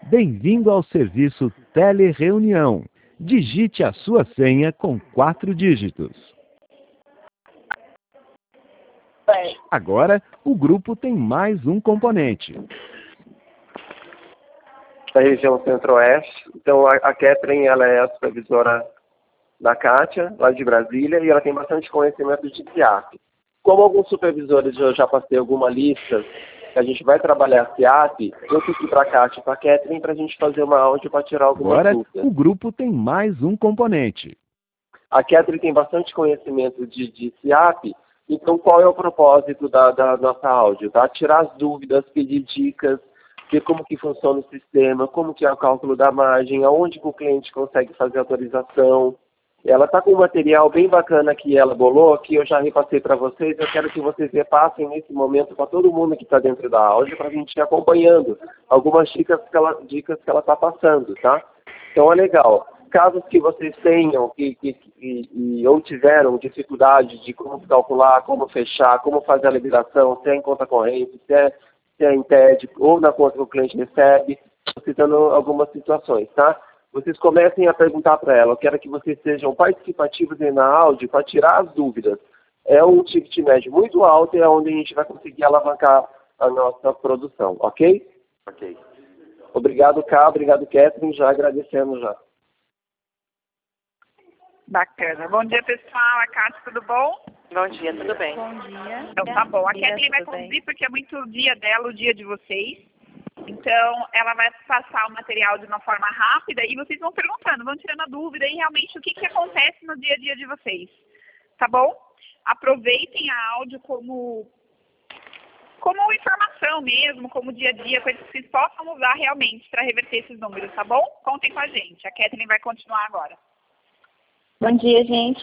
Bem-vindo ao serviço Telereunião. Digite a sua senha com 4 dígitos. Agora, o grupo tem mais um componente. Da região Centro-Oeste. Então, a Catherine, ela é a supervisora da Kátia, lá de Brasília, e ela tem bastante conhecimento de SIAP. Como alguns supervisores, eu já passei alguma lista, que a gente vai trabalhar SIAP, eu pedi para a Kátia e para a Catherine para a gente fazer uma áudio para tirar algumas Agora, dúvidas. o grupo tem mais um componente. A Catherine tem bastante conhecimento de SIAP, então qual é o propósito da nossa áudio? Tá? Tirar as dúvidas, pedir dicas, ver como que funciona o sistema, como que é o cálculo da margem, aonde que o cliente consegue fazer autorização. Ela está com um material bem bacana que ela bolou, que eu já repassei para vocês. Eu quero que vocês repassem nesse momento para todo mundo que está dentro da áudio, para a gente ir acompanhando algumas dicas que ela está passando, tá? Então é legal. Casos que vocês tenham ou tiveram dificuldade de como calcular, como fechar, como fazer a liberação, se é em conta corrente, se é em TED ou na conta que o cliente recebe, citando algumas situações, tá? Vocês comecem a perguntar para ela. Eu quero que vocês sejam participativos aí na áudio para tirar as dúvidas. É um ticket médio muito alto e é onde a gente vai conseguir alavancar a nossa produção, ok? Ok. Obrigado, Cá. Obrigado, Catherine. Já agradecendo já. Bacana. Bom dia, pessoal. A Kátia, tudo bom? Bom dia, tudo bem? Bom dia. Então tá bom. A Bom dia, Kathleen vai tudo bem? conduzir porque é muito o dia dela, o dia de vocês. Então, ela vai passar o material de uma forma rápida e vocês vão perguntando, vão tirando a dúvida e realmente o que acontece no dia a dia de vocês. Tá bom? Aproveitem a áudio como informação mesmo, como dia a dia, coisas que vocês possam usar realmente para reverter esses números, tá bom? Contem com a gente. A Kathleen vai continuar agora. Bom dia, gente.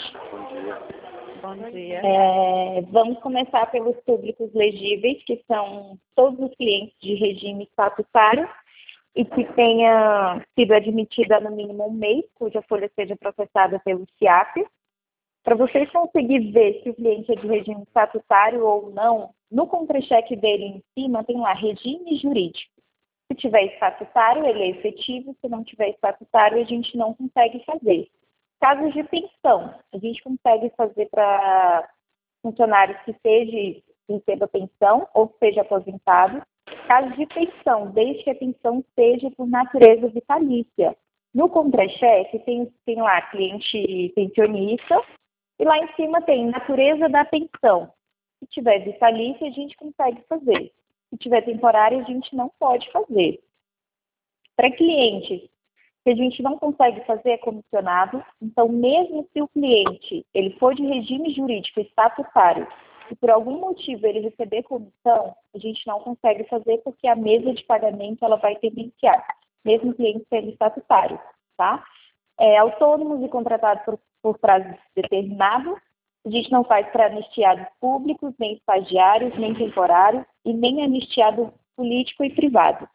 Bom dia. Vamos começar pelos públicos legíveis, que são todos os clientes de regime estatutário e que tenha sido admitida há no mínimo um mês, cuja folha seja processada pelo SIAP. Para vocês conseguirem ver se o cliente é de regime estatutário ou não, no contra-cheque dele em cima tem lá regime jurídico. Se tiver estatutário, ele é efetivo. Se não tiver estatutário, a gente não consegue fazer. Casos de pensão, a gente consegue fazer para funcionários que receba pensão ou seja aposentado. Casos de pensão, desde que a pensão seja por natureza vitalícia. No contra-cheque tem lá cliente pensionista e lá em cima tem natureza da pensão. Se tiver vitalícia, a gente consegue fazer. Se tiver temporária, a gente não pode fazer. Para clientes que a gente não consegue fazer é comissionado, então mesmo se o cliente ele for de regime jurídico estatutário e por algum motivo ele receber comissão, a gente não consegue fazer porque a mesa de pagamento ela vai tendenciar, mesmo o cliente sendo estatutário, tá? Autônomos e contratados por prazo determinado, a gente não faz para anistiados públicos, nem estagiários, nem temporários e nem anistiado político e privado.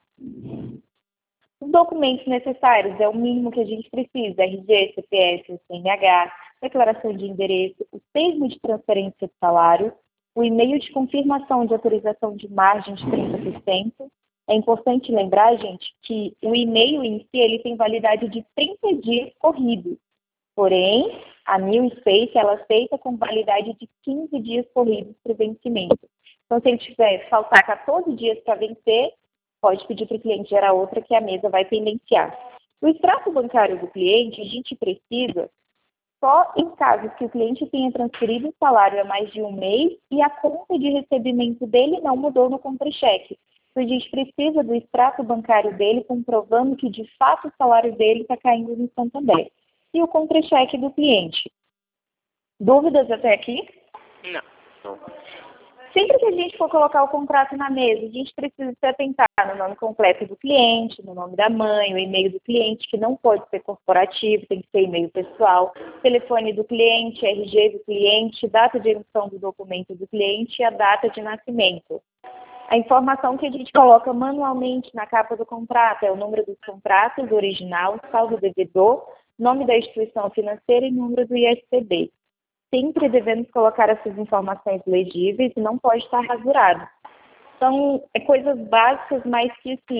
Os documentos necessários é o mínimo que a gente precisa: RG, CPF, CNH, declaração de endereço, o termo de transferência de salário, o e-mail de confirmação de autorização de margem de 30%. É importante lembrar, gente, que o e-mail em si ele tem validade de 30 dias corridos. Porém, a New Space ela aceita com validade de 15 dias corridos para o vencimento. Então, se ele faltar 14 dias para vencer, pode pedir para o cliente gerar outra que a mesa vai tendenciar. O extrato bancário do cliente, a gente precisa só em casos que o cliente tenha transferido o salário há mais de um mês e a conta de recebimento dele não mudou no contra-cheque. Então, a gente precisa do extrato bancário dele comprovando que, de fato, o salário dele está caindo no Santander. E o contra-cheque do cliente. Dúvidas até aqui? Não. Sempre que a gente for colocar o contrato na mesa, a gente precisa se atentar no nome completo do cliente, no nome da mãe, o e-mail do cliente, que não pode ser corporativo, tem que ser e-mail pessoal, telefone do cliente, RG do cliente, data de emissão do documento do cliente e a data de nascimento. A informação que a gente coloca manualmente na capa do contrato é o número dos contratos, original, saldo devedor, nome da instituição financeira e número do ISCB. Sempre devemos colocar essas informações legíveis e não pode estar rasurado. São coisas básicas, mas que, assim,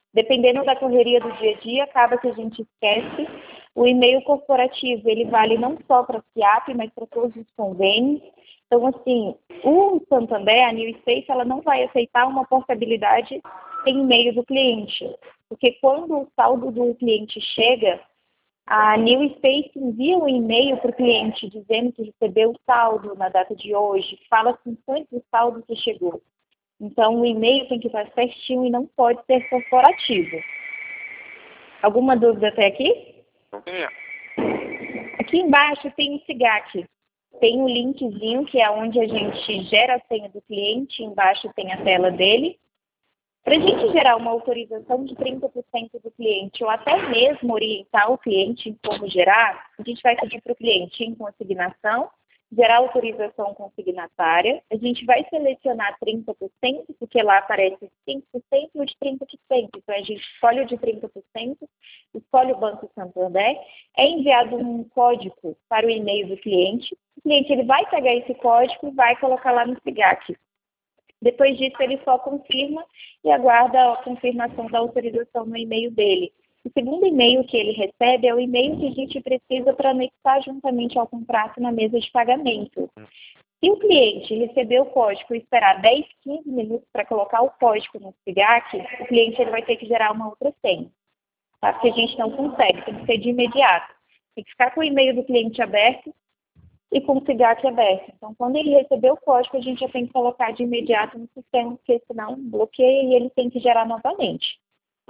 Dependendo da correria do dia a dia, acaba que a gente esquece. O e-mail corporativo, ele vale não só para a SIAP, mas para todos os convênios. Então, assim, o Santander, a New Space, ela não vai aceitar uma portabilidade sem e-mail do cliente. Porque quando o saldo do cliente chega, a New Space envia um e-mail para o cliente dizendo que recebeu o saldo na data de hoje, fala as funções do saldo que chegou. Então, o e-mail tem que estar certinho e não pode ser corporativo. Alguma dúvida até aqui? Não. Aqui embaixo tem o SIGAC. Tem o linkzinho, que é onde a gente gera a senha do cliente. Embaixo tem a tela dele. Para a gente gerar uma autorização de 30% do cliente, ou até mesmo orientar o cliente em como gerar, a gente vai pedir para o cliente em consignação, gerar autorização consignatária. A gente vai selecionar 30%, porque lá aparece 5% e o de 30%. Então, a gente escolhe o de 30%, escolhe o Banco Santander, é enviado um código para o e-mail do cliente. O cliente ele vai pegar esse código e vai colocar lá no SIGAC. Depois disso, ele só confirma e aguarda a confirmação da autorização no e-mail dele. O segundo e-mail que ele recebe é o e-mail que a gente precisa para anexar juntamente ao contrato na mesa de pagamento. Se o cliente receber o código e esperar 10, 15 minutos para colocar o código no SIGAC, o cliente ele vai ter que gerar uma outra senha. Tá? Porque a gente não consegue, tem que ser de imediato. Tem que ficar com o e-mail do cliente aberto e com o SIGAC aberto. Então, quando ele receber o código, a gente já tem que colocar de imediato no sistema, porque senão bloqueia e ele tem que gerar novamente.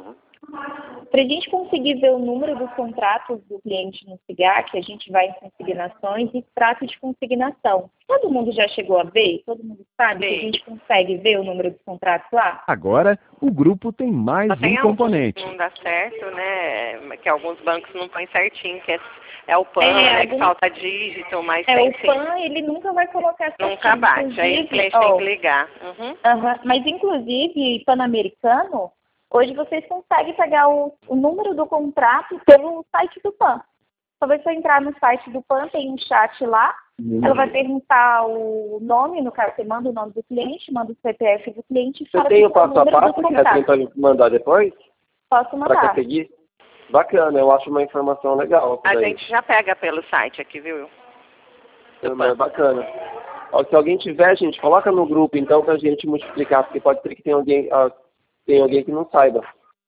Para a gente conseguir ver o número dos contratos do cliente no SIGAC, a gente vai em consignações e extrato de consignação. Todo mundo já chegou a ver? Todo mundo sabe que a gente consegue ver o número dos contratos lá? Agora, o grupo tem mais Só tem um componente. Não dá certo, né? Que alguns bancos não põem certinho, que é o PAN, né? Que falta dígito, mas tem o PAN, ele nunca vai colocar certinho. Nunca bate, aí o cliente tem que ligar. Mas, inclusive, Pan-Americano, hoje vocês conseguem pegar o número do contrato pelo site do PAN. Talvez se eu entrar no site do PAN, tem um chat lá, ela vai perguntar o nome, no caso, você manda o nome do cliente, manda o CPF do cliente e fala Você tem o qual passo a número do passo que contrato. é para mandar depois? Posso Para mandar. conseguir? Bacana, eu acho uma informação legal. A gente já pega pelo site aqui, viu? É bacana. Ó, se alguém tiver, gente, coloca no grupo, então, para a gente multiplicar, porque pode ser que tenha alguém que não saiba.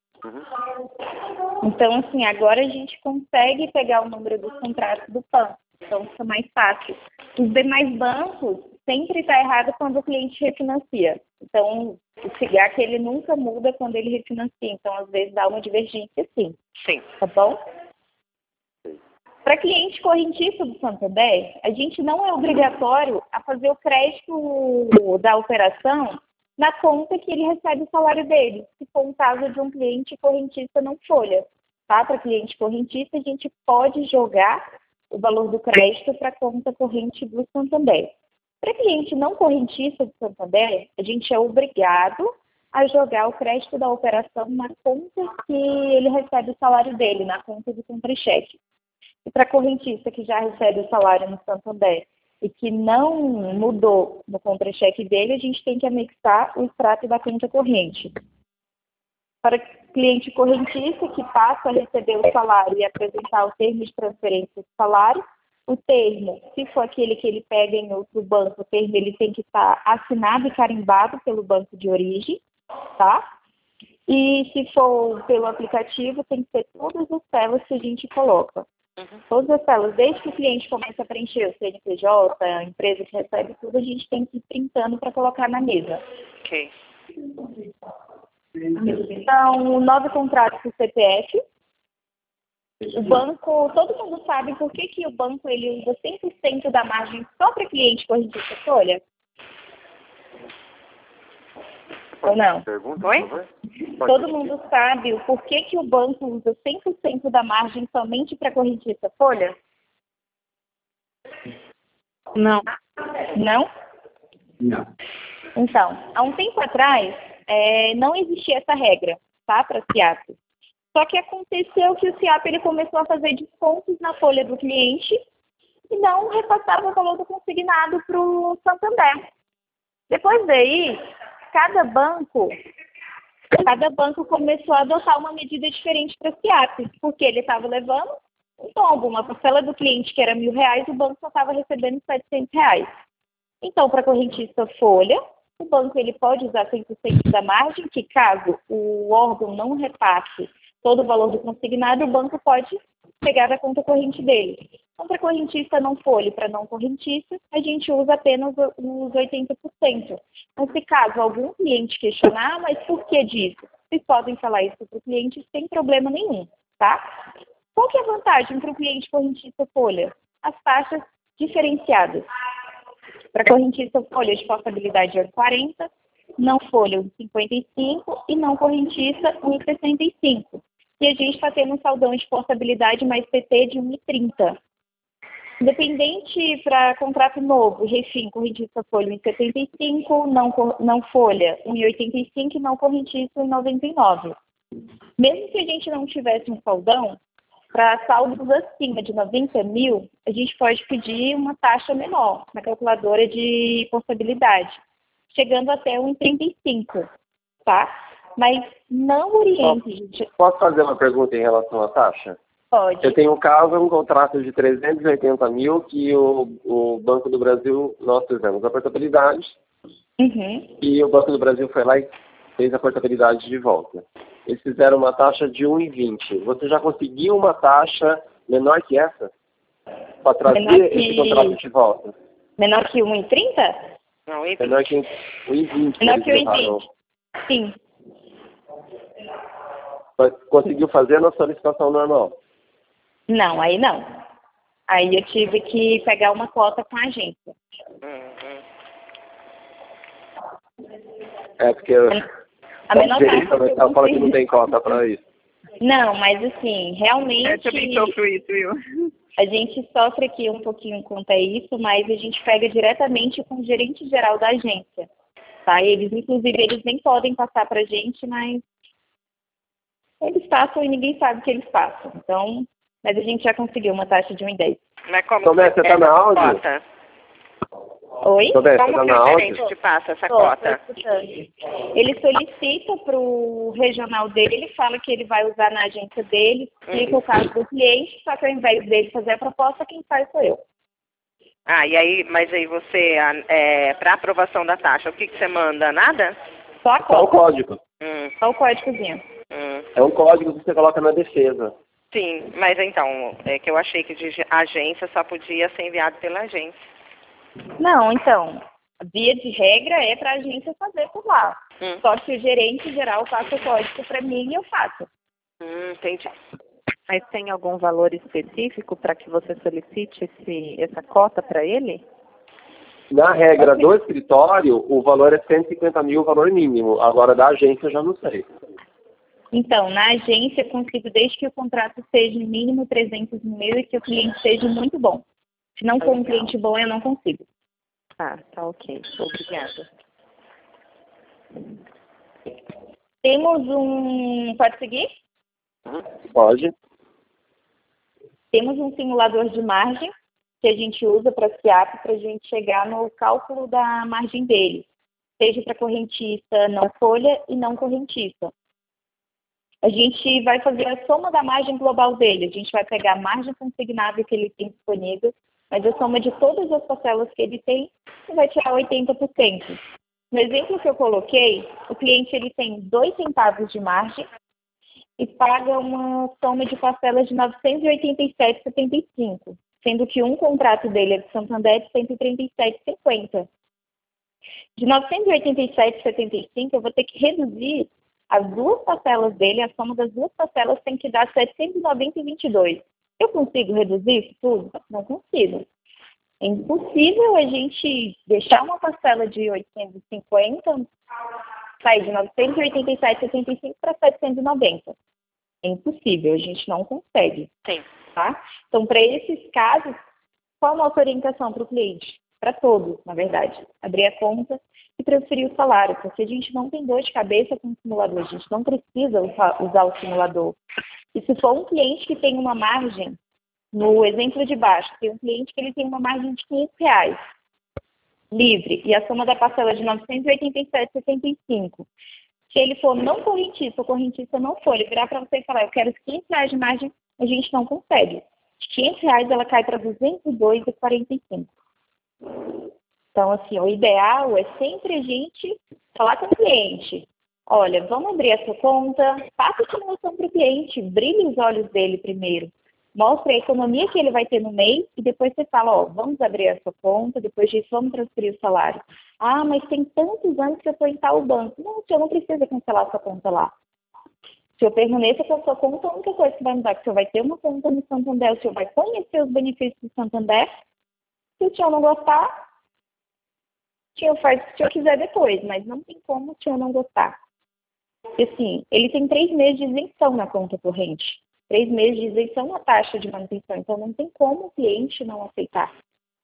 Então, assim, agora a gente consegue pegar o número dos contratos do PAN. Então, fica mais fácil. Os demais bancos sempre está errado quando o cliente refinancia. Então, o SIGAC, ele nunca muda quando ele refinancia. Então, às vezes, dá uma divergência, sim. Sim. Tá bom? Para cliente correntista do Santander, a gente não é obrigatório a fazer o crédito da operação na conta que ele recebe o salário dele, se for um caso de um cliente correntista não folha. Tá? Para cliente correntista, a gente pode jogar o valor do crédito para a conta corrente do Santander. Para cliente não correntista do Santander, a gente é obrigado a jogar o crédito da operação na conta que ele recebe o salário dele, na conta do contra-cheque. E para correntista que já recebe o salário no Santander e que não mudou no contra-cheque dele, a gente tem que anexar o extrato da conta corrente. Para cliente correntista que passa a receber o salário e apresentar o termo de transferência do salário, o termo, se for aquele que ele pega em outro banco, o termo ele tem que estar assinado e carimbado pelo banco de origem, tá? E se for pelo aplicativo, tem que ter todas as telas que a gente coloca. Todas as telas, desde que o cliente começa a preencher o CNPJ, a empresa que recebe tudo, a gente tem que ir printando para colocar na mesa. Ok. Então, o novo contrato com o CPF. O banco, todo mundo sabe por que o banco ele usa 100% da margem só para cliente correntista folha? Ou não? Oi? Todo mundo sabe o porquê que o banco usa 100% da margem somente para correntista folha? Não. Não? Não. Então, há um tempo atrás, não existia essa regra, tá? Para SIAP. Só que aconteceu que o SIAP ele começou a fazer descontos na folha do cliente e não repassava o valor do consignado para o Santander. Depois daí, cada banco cada banco começou a adotar uma medida diferente para SIAP, porque ele estava levando um tombo, uma parcela do cliente que era R$ 1.000, o banco só estava recebendo R$ 700. Então, para correntista folha, o banco ele pode usar 100% da margem, que caso o órgão não repasse todo o valor do consignado, o banco pode pegar da conta corrente dele. Então, para correntista não folha e para não correntista, a gente usa apenas os 80%. Então, se caso algum cliente questionar, mas por que disso? Vocês podem falar isso para o cliente sem problema nenhum, tá? Qual que é a vantagem para o cliente correntista folha? As taxas diferenciadas. Para correntista folha de portabilidade é 40, não folha 55 e não correntista 1,65. E a gente está tendo um saldão de portabilidade mais PT de 1,30. Independente para contrato novo, refim, correntista folha 1,75, não folha 1,85 e não correntista 1,99. Mesmo que a gente não tivesse um saldão, para saldos acima de 90 mil, a gente pode pedir uma taxa menor na calculadora de portabilidade, chegando até 1,35, tá? Mas não oriente, gente. Posso fazer uma pergunta em relação à taxa? Pode. Eu tenho um contrato de 380 mil que o Banco do Brasil, nós fizemos a portabilidade, e o Banco do Brasil foi lá e fez a portabilidade de volta. Eles fizeram uma taxa de 1,20. Você já conseguiu uma taxa menor que essa? Para trazer esse contrato de volta? Menor que 1,30? Não, 1,20. Menor que 1,20. Menor que 1,20. Sim. Conseguiu fazer na solicitação normal? Não, aí não. Aí eu tive que pegar uma cota com a agência. É porque a menor taxa ela fala que não tem cota para isso. Não, mas assim, realmente... Eu também sofro isso, viu? A gente sofre aqui um pouquinho quanto a isso, mas a gente pega diretamente com o gerente geral da agência. Tá? Inclusive, eles nem podem passar para a gente, mas eles passam e ninguém sabe o que eles passam. Então, mas a gente já conseguiu uma taxa de 1,10. Mas como Tomé, você está na áudio? Cota? Oi? Tomé, você Como está que na o áudio? gerente te passa essa Tô cota? escutando. Ele solicita para o regional dele, fala que ele vai usar na agência dele, explica o caso do cliente, só que ao invés dele fazer a proposta, quem faz sou eu. Ah, e aí, mas aí você, para aprovação da taxa, o que você manda? Nada? Só a Só o cota, código. só o códigozinho. É um código que você coloca na defesa. Sim, mas então, é que eu achei que de agência só podia ser enviado pela agência. Não, então, via de regra é para a agência fazer por lá. Só que o gerente geral passa o código para mim e eu faço. Entendi. Mas tem algum valor específico para que você solicite essa cota para ele? Na regra do escritório, o valor é 150 mil, o valor mínimo. Agora, da agência, eu já não sei. Então, na agência, eu consigo desde que o contrato seja mínimo 300 mil e que o cliente seja muito bom. Se não for um cliente bom, eu não consigo. Ah, tá ok. Obrigada. Temos um... Pode seguir? Pode. Temos um simulador de margem que a gente usa para SIAP para a gente chegar no cálculo da margem dele, seja para correntista não folha e não correntista. A gente vai fazer a soma da margem global dele. A gente vai pegar a margem consignável que ele tem disponível, mas a soma de todas as parcelas que ele tem e vai tirar 80%. No exemplo que eu coloquei, o cliente ele tem 2 centavos de margem e paga uma soma de parcelas de R$ 987,75, sendo que um contrato dele é de Santander de R$ 137,50. De R$ 987,75, eu vou ter que reduzir as duas parcelas dele, a soma das duas parcelas tem que dar R$ 790,22. Eu consigo reduzir isso tudo? Não consigo. É impossível a gente deixar uma parcela de 850, sair de 987,75 para 790. É impossível, a gente não consegue. Sim. Tá? Então, para esses casos, qual a nossa orientação para o cliente? Para todos, na verdade. Abrir a conta e transferir o salário, porque a gente não tem dor de cabeça com o simulador, a gente não precisa usar o simulador. E se for um cliente que tem uma margem, no exemplo de baixo, tem um cliente que ele tem uma margem de R$ 500 livre, e a soma da parcela de R$ 987,75, Se ele for não correntista, o correntista não for, ele virar para você e falar, eu quero R$500 de margem, a gente não consegue. De R$500 ela cai para 202,45. Então, assim, o ideal é sempre a gente falar com o cliente. Olha, vamos abrir essa conta, faça a simulação para o cliente, brilhe os olhos dele primeiro. Mostre a economia que ele vai ter no mês e depois você fala, ó, vamos abrir essa conta, depois disso vamos transferir o salário. Ah, mas tem tantos anos que eu estou em tal banco. Não, o senhor não precisa cancelar sua conta lá. Se eu permaneça com a sua conta, a única coisa que vai mudar é que o senhor vai ter uma conta no Santander, o senhor vai conhecer os benefícios do Santander. Se o senhor não gostar, o senhor faz o que o senhor quiser depois, mas não tem como o senhor não gostar. Porque, assim, ele tem 3 meses de isenção na conta corrente. 3 meses de isenção na taxa de manutenção. Então, não tem como o cliente não aceitar.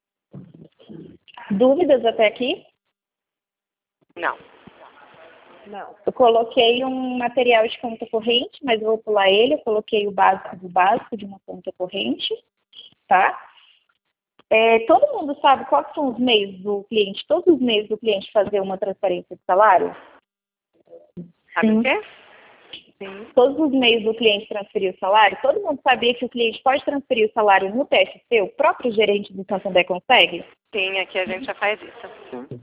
Dúvidas até aqui? Não. Eu coloquei um material de conta corrente, mas eu vou pular ele. Eu coloquei o básico do básico de uma conta corrente, tá? Todo mundo sabe quais são os meios do cliente, todos os meios do cliente fazer uma transferência de salário? Sabe o quê? Sim. Todos os meios do cliente transferir o salário? Todo mundo sabia que o cliente pode transferir o salário no TFC? O próprio gerente do Santander consegue? Sim, aqui a gente já faz isso.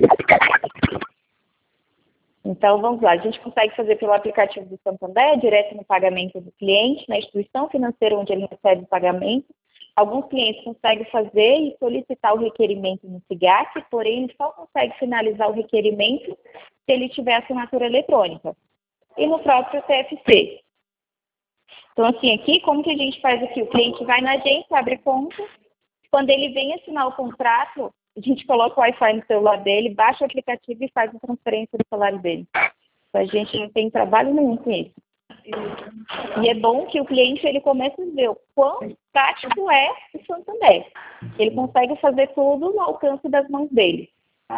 Então, vamos lá. A gente consegue fazer pelo aplicativo do Santander, direto no pagamento do cliente, na instituição financeira onde ele recebe o pagamento. Alguns clientes conseguem fazer e solicitar o requerimento no SIGAC, porém, ele só consegue finalizar o requerimento se ele tiver assinatura eletrônica. E no próprio TFC. Então, assim, aqui, como que a gente faz aqui? O cliente vai na agência, abre conta. Quando ele vem assinar o contrato, a gente coloca o Wi-Fi no celular dele, baixa o aplicativo e faz a transferência do salário dele. Então, a gente não tem trabalho nenhum com isso. E é bom que o cliente ele comece a ver o quão prático é o Santander. Ele consegue fazer tudo no alcance das mãos dele.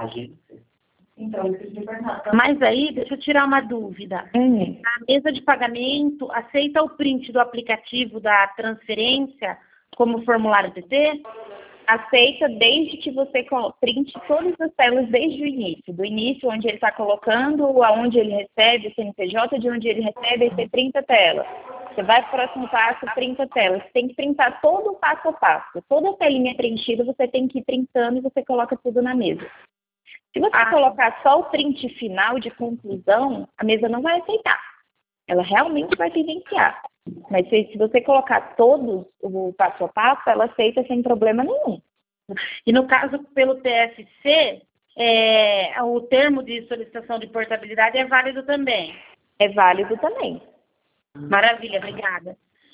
Mas aí, deixa eu tirar uma dúvida. A mesa de pagamento aceita o print do aplicativo da transferência como formulário TT? Aceita desde que você printe todas as telas desde o início. Do início, onde ele está colocando, aonde ele recebe o CNPJ, de onde ele recebe, aí você printa a tela. Você vai para o próximo passo, printa a tela. Você tem que printar todo o passo a passo. Toda a telinha preenchida, você tem que ir printando e você coloca tudo na mesa. Se você colocar só o print final de conclusão, a mesa não vai aceitar. Ela realmente vai evidenciar. Mas se você colocar todos o passo a passo, ela aceita sem problema nenhum. E no caso, pelo TFC, o termo de solicitação de portabilidade é válido também? É válido também. Maravilha, obrigada.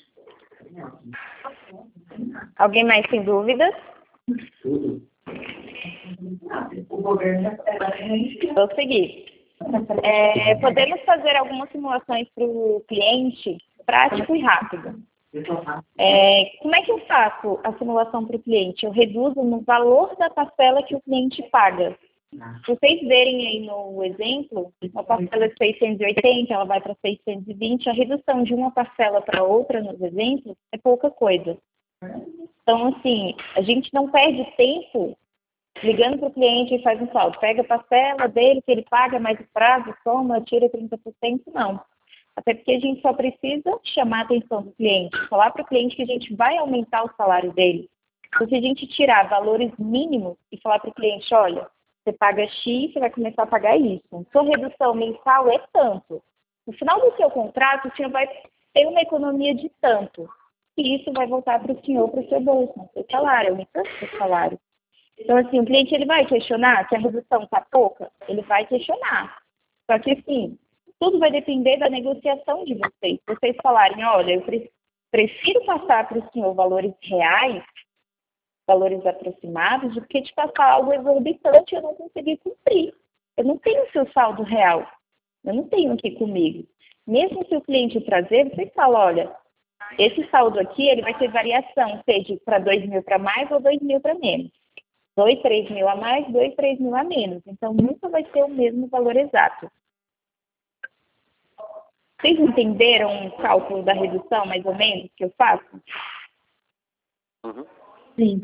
Alguém mais tem dúvidas? Vou seguir. Podemos fazer algumas simulações para o cliente prático e rápido. Como é que eu faço a simulação para o cliente? Eu reduzo no valor da parcela que o cliente paga. Se vocês verem aí no exemplo, uma parcela de 680, ela vai para 620, a redução de uma parcela para outra nos exemplos é pouca coisa. Então, assim, a gente não perde tempo ligando para o cliente e faz um saldo. Pega a parcela dele, que ele paga mais o prazo, soma, tira 30%, não. Até porque a gente só precisa chamar a atenção do cliente, falar para o cliente que a gente vai aumentar o salário dele. Então, se a gente tirar valores mínimos e falar para o cliente, olha, você paga X, você vai começar a pagar isso. Sua redução mensal é tanto. No final do seu contrato, o senhor vai ter uma economia de tanto. E isso vai voltar para o senhor, para o seu bolso, no seu salário, aumentando o seu salário. Então, assim, o cliente ele vai questionar se a redução está pouca, ele vai questionar. Só que, assim, tudo vai depender da negociação de vocês. Se vocês falarem, olha, eu prefiro passar para o senhor valores reais, valores aproximados, do que te passar algo exorbitante e eu não conseguir cumprir. Eu não tenho o seu saldo real. Eu não tenho aqui comigo. Mesmo se o cliente trazer, você fala, olha, esse saldo aqui ele vai ter variação, seja para 2 mil para mais ou 2 mil para menos. 2, 3 mil a mais, 2, 3 mil a menos. Então, nunca vai ser o mesmo valor exato. Vocês entenderam o cálculo da redução, mais ou menos, que eu faço? Sim.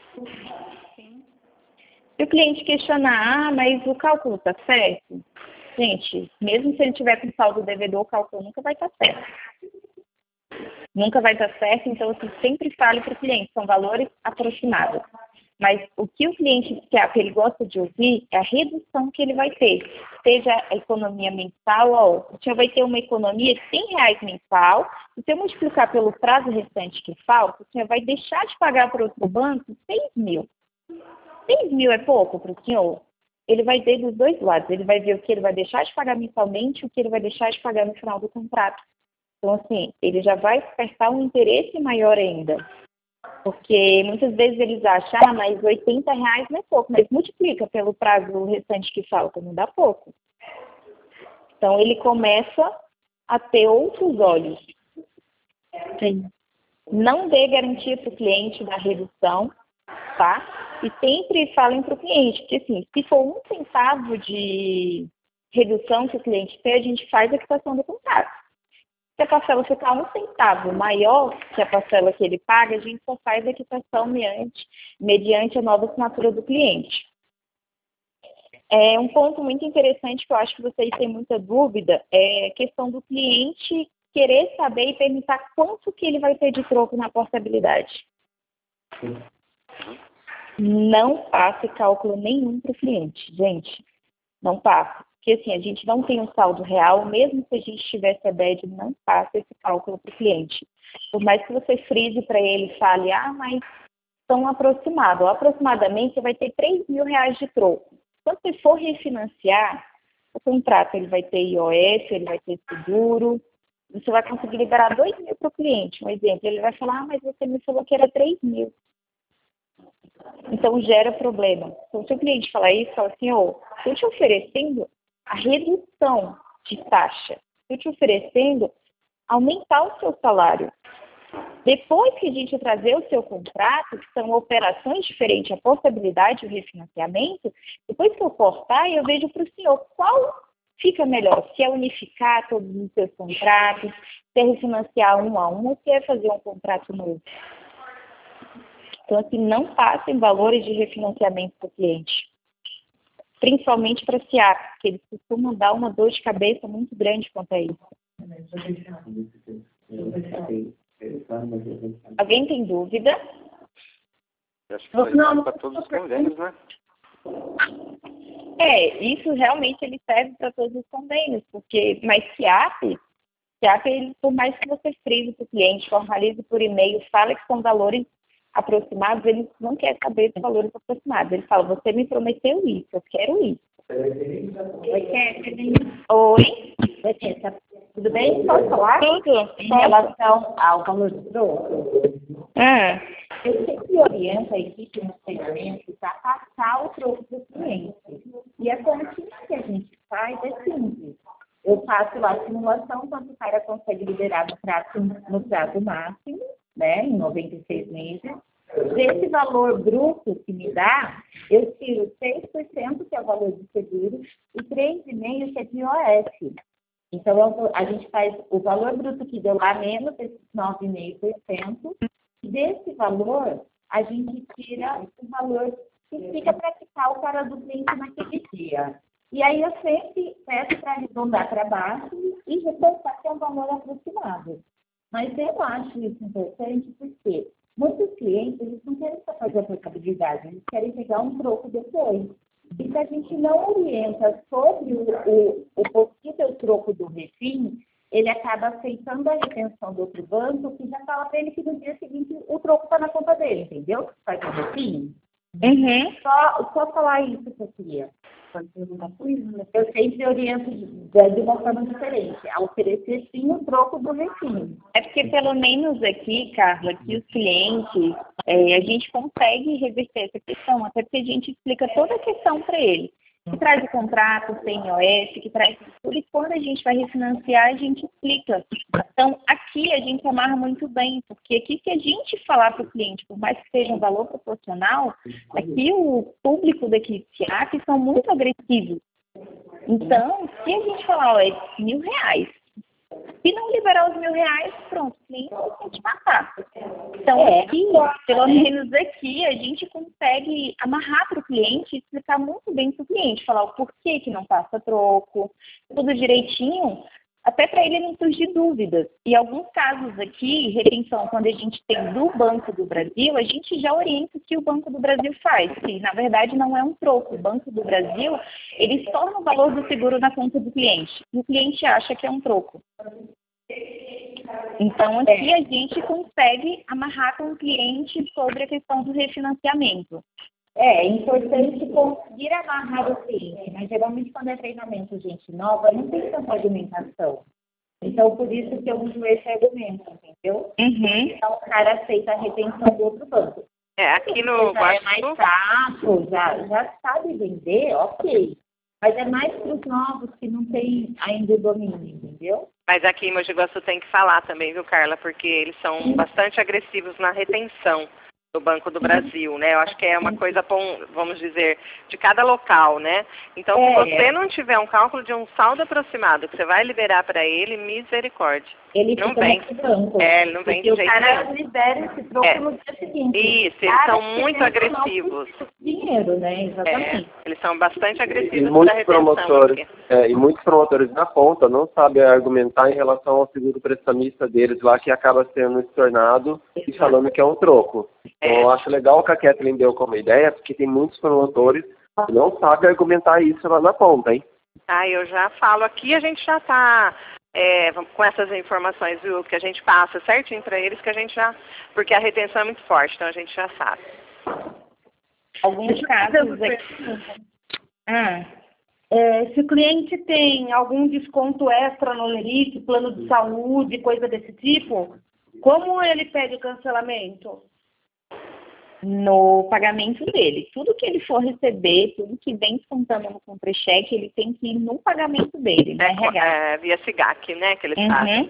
Se o cliente questionar, mas o cálculo está certo? Gente, mesmo se ele tiver com saldo devedor, o cálculo nunca vai estar certo. Nunca vai estar certo, então assim, sempre fale para o cliente, são valores aproximados. Mas o que o cliente que ele gosta de ouvir é a redução que ele vai ter. Seja a economia mensal, ó, o senhor vai ter uma economia de R$100 mensal, e se eu multiplicar pelo prazo restante que falta, o senhor vai deixar de pagar para outro banco 6 mil. 6 mil é pouco para o senhor? Ele vai ver dos dois lados. Ele vai ver o que ele vai deixar de pagar mensalmente e o que ele vai deixar de pagar no final do contrato. Então, assim, ele já vai despertar um interesse maior ainda. Porque muitas vezes eles acham, mas R$80 não é pouco, mas multiplica pelo prazo restante que falta, não dá pouco. Então, ele começa a ter outros olhos. Sim. Não dê garantia para o cliente da redução, tá? E sempre falem para o cliente, porque assim, se for 1 centavo de redução que o cliente tem, a gente faz a quitação do contrato. Se a parcela ficar 1 centavo maior que a parcela que ele paga, a gente só faz a quitação mediante a nova assinatura do cliente. Um ponto muito interessante que eu acho que vocês têm muita dúvida é a questão do cliente querer saber e perguntar quanto que ele vai ter de troco na portabilidade. Não passe cálculo nenhum para o cliente, gente. Não passe. Porque assim, a gente não tem um saldo real, mesmo se a gente tivesse a BED, não passe esse cálculo para o cliente. Por mais que você frise para ele e fale, mas são aproximados. Aproximadamente, você vai ter R$3 mil de troco. Quando você for refinanciar, o contrato ele vai ter IOF, ele vai ter seguro, você vai conseguir liberar R$2 mil para o cliente. Um exemplo, ele vai falar, mas você me falou que era R$3 mil. Então, gera problema. Então, se o cliente falar isso, fala assim, estou te oferecendo a redução de taxa. Estou te oferecendo aumentar o seu salário. Depois que a gente trazer o seu contrato, que são operações diferentes, a portabilidade e o refinanciamento, depois que eu cortar, eu vejo para o senhor qual fica melhor. Se é unificar todos os seus contratos, se é refinanciar 1 a 1, ou se é fazer um contrato novo. Então, assim, não passem valores de refinanciamento para o cliente. Principalmente para SIAP, porque eles costumam dar uma dor de cabeça muito grande quanto a isso. Alguém tem dúvida? Eu acho que foi para todos os convênios, né? Isso realmente ele serve para todos os convênios, mas SIAP, ele, por mais que você frise para o cliente, formalize por e-mail, fala que são valores aproximados, ele não quer saber dos valores aproximados. Ele fala, você me prometeu isso, eu quero isso. Oi? Tudo bem? Posso falar? Tudo. Em relação ao valor do troco? Eu sempre oriento a equipe nos treinamentos a passar o troco para o cliente. E a continha que a gente faz é simples. Eu faço lá a simulação, quando o cara consegue liberar no prazo máximo, né, em 96 meses. Desse valor bruto que me dá, eu tiro 6%, que é o valor de seguro, e 3,5%, que é de IOF. Então, a gente faz o valor bruto que deu lá, menos esses 9,5%, e desse valor, a gente tira o valor que fica para quitar o cara do cliente naquele dia. E aí, eu sempre peço para arredondar para baixo e reportar que é um valor aproximado. Mas eu acho isso importante porque muitos clientes eles não querem só fazer a portabilidade, eles querem pegar um troco depois. E se a gente não orienta sobre o possível troco do refim, ele acaba aceitando a retenção do outro banco, que já fala para ele que no dia seguinte o troco está na conta dele, entendeu? Faz o refim. Só falar isso que eu queria. Pode perguntar por isso, né? Eu sempre oriento de uma forma diferente, a oferecer sim o troco do refim. É porque pelo menos aqui, Carla, que os clientes, a gente consegue reverter essa questão, até porque a gente explica toda a questão para eles. Que traz o contrato, tem IOF, que traz tudo, e quando a gente vai refinanciar, a gente explica. Então, aqui a gente amarra muito bem, porque aqui se a gente falar para o cliente, por mais que seja um valor proporcional, aqui o público daqui de SIAP são muito agressivos. Então, se a gente falar, é R$1.000, Se não liberar os R$1.000, pronto, o cliente vai te matar. Então, aqui, pelo menos aqui, a gente consegue amarrar para o cliente e explicar muito bem para o cliente, falar o porquê que não passa troco, tudo direitinho, até para ele não surgir dúvidas. E alguns casos aqui, retenção, quando a gente tem do Banco do Brasil, a gente já orienta o que o Banco do Brasil faz, que na verdade não é um troco. O Banco do Brasil, ele torna o valor do seguro na conta do cliente, e o cliente acha que é um troco. Então, aqui a gente consegue amarrar com o cliente sobre a questão do refinanciamento. É importante conseguir amarrar o cliente, mas geralmente quando é treinamento gente nova, não tem tanta argumentação. Então, por isso que eu uso esse argumento, entendeu? Então, o cara aceita a retenção do outro banco. Aqui no já é mais fácil, já sabe vender, ok. Mas é mais para os novos que não tem ainda o domínio, entendeu? Mas aqui em Mogi Guaçu tem que falar também, viu, Carla? Porque eles são bastante agressivos na retenção do Banco do Brasil, né? Eu acho que é uma coisa, vamos dizer, de cada local, né? Então, se você não tiver um cálculo de um saldo aproximado que você vai liberar para ele, misericórdia. Ele não fica vem. Banco. Ele não vem de jeito nenhum. O cara libera esse troco no dia seguinte. Isso, eles são muito agressivos. Dinheiro, né? Exatamente. Eles são bastante agressivos e muitos promotores na ponta não sabem argumentar em relação ao seguro prestamista deles lá, que acaba sendo estornado e falando que é um troco. Então, eu acho legal o que a Kathleen deu como ideia, porque tem muitos promotores que não sabem argumentar isso lá na ponta, hein? Eu já falo aqui, a gente já está com essas informações, viu, que a gente passa certinho para eles, que a gente já... Porque a retenção é muito forte, então a gente já sabe. Alguns casos aqui... se o cliente tem algum desconto extra no limite, plano de saúde, coisa desse tipo, como ele pede o cancelamento? No pagamento dele. Tudo que ele for receber, tudo que vem descontando no contra-cheque, ele tem que ir no pagamento dele, né? Via SIGAC, né, que eles fazem.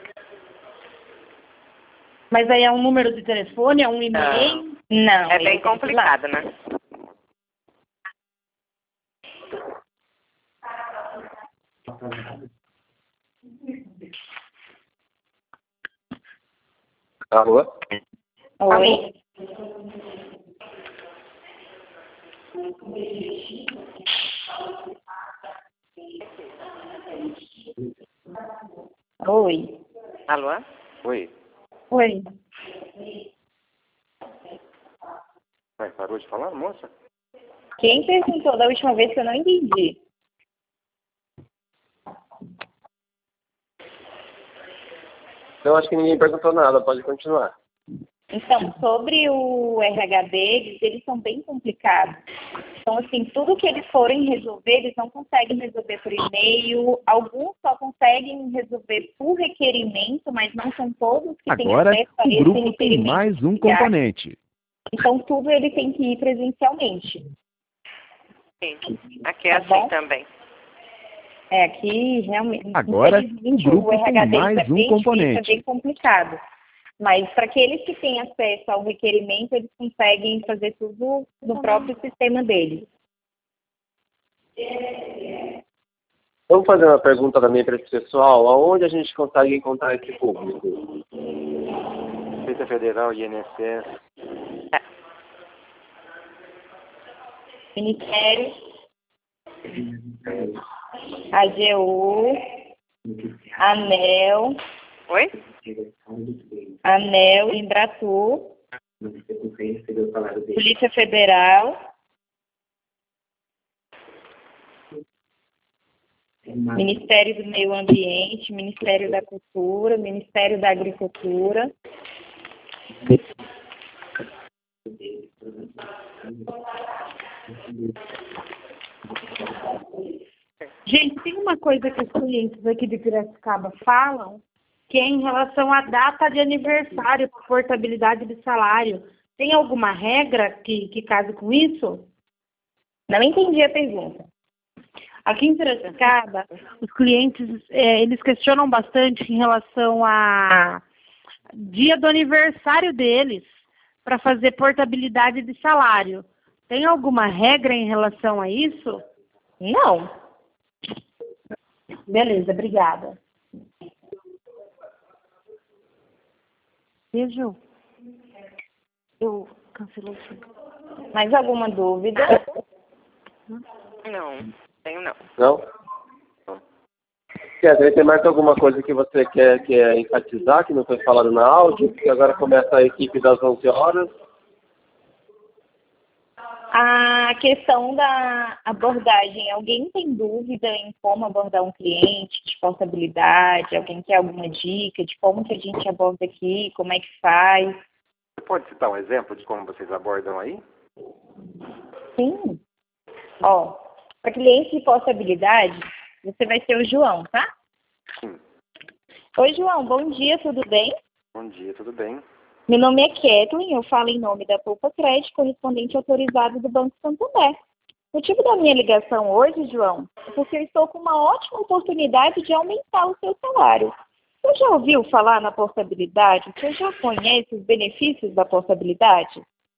Mas aí é um número de telefone, é um e-mail? Não. É bem complicado, né? Alô? Oi? Oi. Alô? Oi. Oi. Parou de falar, moça? Quem perguntou da última vez que eu não entendi? Eu acho que ninguém perguntou nada, pode continuar. Então, sobre o RH deles, eles são bem complicados. Então, assim, tudo que eles forem resolver, eles não conseguem resolver por e-mail. Alguns só conseguem resolver por requerimento, mas não são todos que têm acesso a esse requerimento. Agora, o grupo tem mais um componente. Então, tudo ele tem que ir presencialmente. Sim, aqui é assim também. Aqui, realmente... Agora, o grupo tem mais um componente. É bem complicado. Mas para aqueles que têm acesso ao requerimento, eles conseguem fazer tudo no próprio sistema deles. Vamos fazer uma pergunta também para esse pessoal. Aonde a gente consegue encontrar esse público? Receita Federal, INSS. Ministério, AGU, ANEL. Oi? ANEL, Embratur, Polícia Federal, Ministério do Meio Ambiente, Ministério da Cultura, Ministério da Agricultura. Gente, tem uma coisa que os clientes aqui de Piracicaba falam, que é em relação à data de aniversário, portabilidade de salário. Tem alguma regra que case com isso? Não entendi a pergunta. Aqui em Piracicaba, os clientes, eles questionam bastante em relação a dia do aniversário deles para fazer portabilidade de salário. Tem alguma regra em relação a isso? Não. Beleza, obrigada. Beijo. Eu cancelou sim. Mais alguma dúvida? Não, tenho não. Não? Kézia, tem mais alguma coisa que você quer enfatizar, que não foi falado na áudio? Porque agora começa a equipe das 11 horas. A questão da abordagem. Alguém tem dúvida em como abordar um cliente, de portabilidade? Alguém quer alguma dica de como que a gente aborda aqui, como é que faz? Você pode citar um exemplo de como vocês abordam aí? Sim. Ó, para cliente de portabilidade, você vai ser o João, tá? Sim. Oi, João. Bom dia, tudo bem? Bom dia, tudo bem? Meu nome é Kathleen, eu falo em nome da Poupa Crédito, correspondente autorizado do Banco Santander. O motivo da minha ligação hoje, João, é porque eu estou com uma ótima oportunidade de aumentar o seu salário. Você já ouviu falar na portabilidade? Você já conhece os benefícios da portabilidade?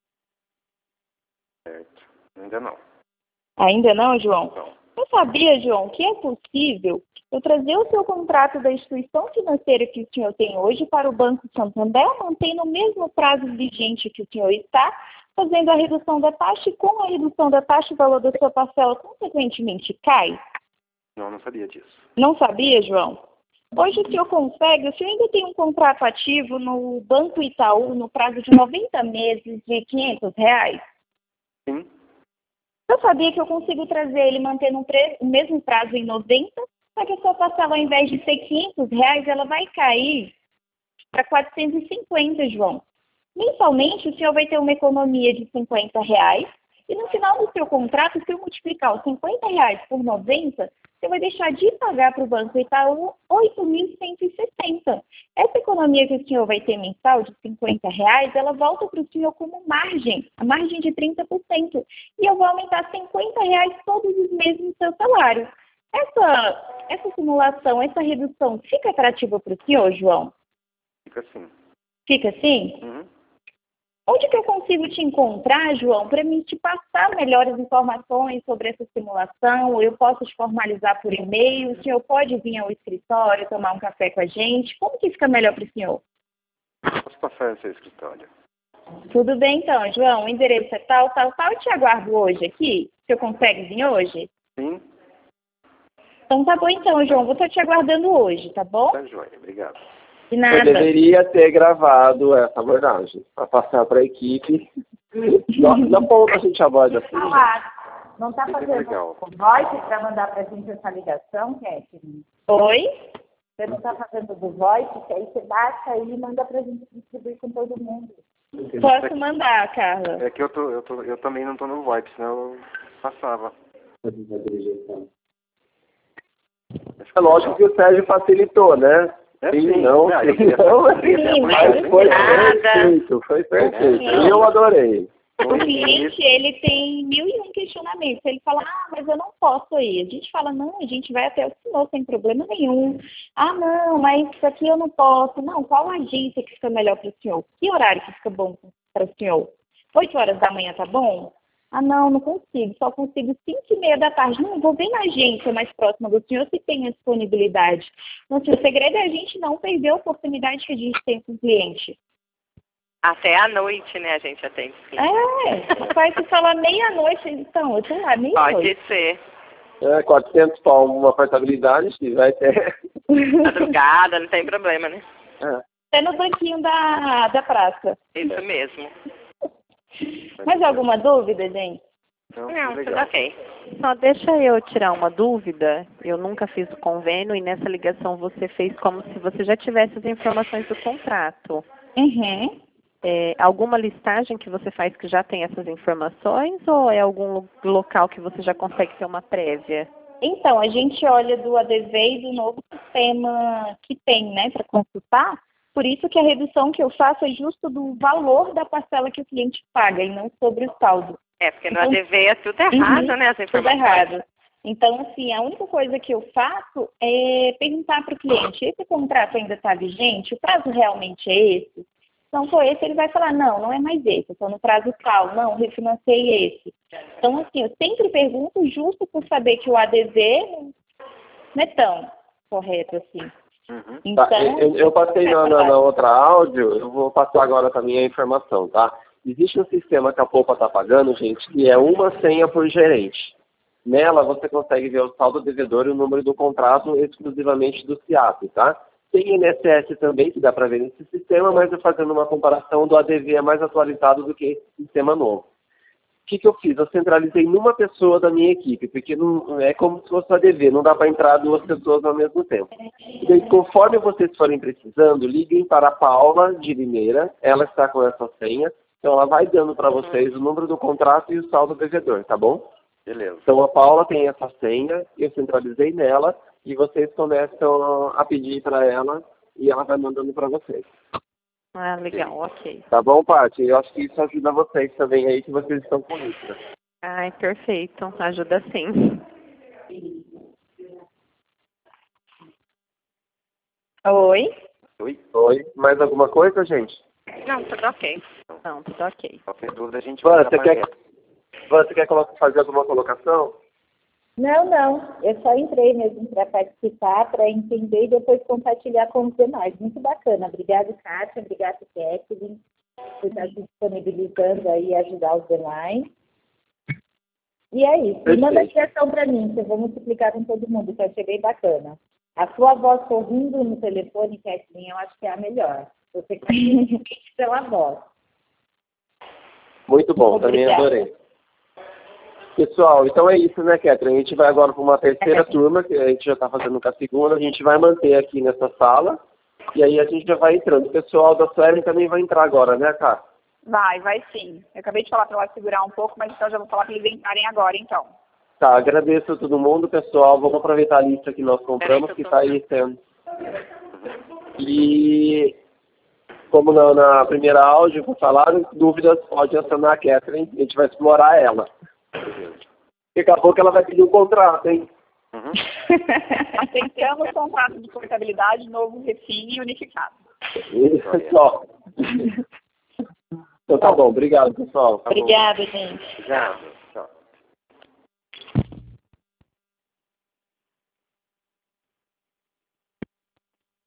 Certo. Ainda não. Ainda não, João? Não. Você sabia, João, que é possível eu trazer o seu contrato da instituição financeira que o senhor tem hoje para o Banco Santander, mantendo o mesmo prazo vigente que o senhor está, fazendo a redução da taxa e com a redução da taxa o valor da sua parcela consequentemente cai? Não sabia disso. Não sabia, João? Hoje o senhor consegue, o senhor ainda tem um contrato ativo no Banco Itaú no prazo de 90 meses de R$500? Sim. Eu sabia que eu consigo trazer ele mantendo o mesmo prazo em 90, só que a sua parcela, ao invés de ser R$500, ela vai cair para 450, João. Mensalmente, o senhor vai ter uma economia de R$50, e no final do seu contrato, se eu multiplicar os R$50 por 90, você vai deixar de pagar para o Banco Itaú R$8.160. Essa economia que o senhor vai ter mensal de R$50, ela volta para o senhor como margem, a margem de 30%. E eu vou aumentar R$50 todos os meses no seu salário. Essa simulação, essa redução, fica atrativa para o senhor, João? Fica assim. Fica assim? Uhum. Onde que eu consigo te encontrar, João, para mim te passar melhores informações sobre essa simulação? Eu posso te formalizar por e-mail? O senhor pode vir ao escritório tomar um café com a gente? Como que fica melhor para o senhor? Posso passar no seu escritório? Tudo bem, então, João. O endereço é tal. Eu te aguardo hoje aqui. O senhor consegue vir hoje? Sim. Então tá bom, então, João. Vou estar te aguardando hoje, tá bom? Tá joia, obrigado. De nada. Eu deveria ter gravado essa abordagem, para passar para a equipe. Na ponta a gente aborda assim. Não está Fica fazendo legal. o voice para mandar para a gente essa ligação, Kathleen? Oi? Você não está fazendo do voice, que aí você baixa aí e manda para a gente distribuir com todo mundo. Posso mandar, Carla. É que eu também não estou no VoIP, senão eu passava. É lógico que o Sérgio facilitou, né? Sim, não, mas foi perfeito. Eu adorei. O cliente, ele tem 1001 questionamentos. Ele fala, mas eu não posso ir. A gente fala, não, a gente vai até o senhor sem problema nenhum. Não, mas isso aqui eu não posso. Não, qual agência que fica melhor para o senhor? Que horário que fica bom para o senhor? 8 horas da manhã tá bom? Não consigo. Só consigo 5:30 da tarde. Não, vou ver na agência mais próxima do senhor se tem a disponibilidade. Então, assim, o segredo é a gente não perder a oportunidade que a gente tem com o cliente. Até à noite, né, a gente atende. Vai se falar meia-noite, então, eu tô lá, meia-noite. Pode ser. 400 para uma portabilidade, se vai ter. Madrugada, não tem problema, né? Até no banquinho da praça. Isso mesmo. Mais alguma dúvida, gente? Não, tudo ok. Só deixa eu tirar uma dúvida. Eu nunca fiz o convênio e nessa ligação você fez como se você já tivesse as informações do contrato. Uhum. Alguma listagem que você faz que já tem essas informações ou é algum local que você já consegue ter uma prévia? Então, a gente olha do ADV e do novo sistema que tem, né, para consultar. Por isso que a redução que eu faço é justo do valor da parcela que o cliente paga e não sobre o saldo. Porque no ADV é tudo errado, né, as informações. Tudo errado. Então, assim, a única coisa que eu faço é perguntar para o cliente, esse contrato ainda está vigente? O prazo realmente é esse? Se não for esse, ele vai falar, não é mais esse, eu estou no prazo tal, não, refinancei esse. Então, assim, eu sempre pergunto justo por saber que o ADV não é tão correto assim. Então, Tá, eu passei na outra áudio, eu vou passar agora também a informação, tá? Existe um sistema que a Poupa está pagando, gente, que é uma senha por gerente. Nela você consegue ver o saldo devedor e o número do contrato exclusivamente do SIAP, tá? Tem INSS também, que dá para ver nesse sistema, mas eu fazendo uma comparação do ADV é mais atualizado do que esse sistema novo. O que eu fiz? Eu centralizei numa pessoa da minha equipe, porque não, é como se fosse ADV, não dá para entrar duas pessoas ao mesmo tempo. E daí, conforme vocês forem precisando, liguem para a Paula de Limeira, ela está com essa senha, então ela vai dando para vocês o número do contrato e o saldo devedor, tá bom? Beleza. Então a Paula tem essa senha, eu centralizei nela, e vocês começam a pedir para ela, e ela vai mandando para vocês. Ah, legal, ok. Tá bom, Paty? Eu acho que isso ajuda vocês também aí, que vocês estão com isso. Né? Ai, perfeito. Ajuda sim. oi? Oi. Mais alguma coisa, gente? Não, tudo ok. Não, tudo ok. Qualquer dúvida a gente Van, vai você quer fazer alguma colocação? Não. Eu só entrei mesmo para participar, para entender e depois compartilhar com os demais. Muito bacana. Obrigada, Kátia. Obrigada, Kathleen, por estar se disponibilizando aí e ajudar os demais. E é isso. E manda a ligação para mim, que eu vou multiplicar com todo mundo, que eu achei bem bacana. A sua voz sorrindo no telefone, Kathleen, eu acho que é a melhor. Você conhece pela voz. Muito bom, também adorei. Pessoal, então é isso, né, Kathleen? A gente vai agora para uma terceira turma, que a gente já está fazendo com a segunda, a gente vai manter aqui nessa sala, e aí a gente já vai entrando. O pessoal da Suelen também vai entrar agora, né, Cá? Vai sim. Eu acabei de falar para ela segurar um pouco, mas então já vou falar para eles entrarem agora, então. Tá, agradeço a todo mundo, pessoal. Vamos aproveitar a lista que nós compramos, que está aí sendo. E como na primeira áudio falaram, dúvidas, pode acionar a Kathleen, a gente vai explorar ela. Daqui a pouco ela vai pedir um contrato, hein? Aceitamos o contrato de portabilidade novo, refim e unificado. Isso só. Então tá bom, obrigado, pessoal. Obrigada, gente. Obrigado.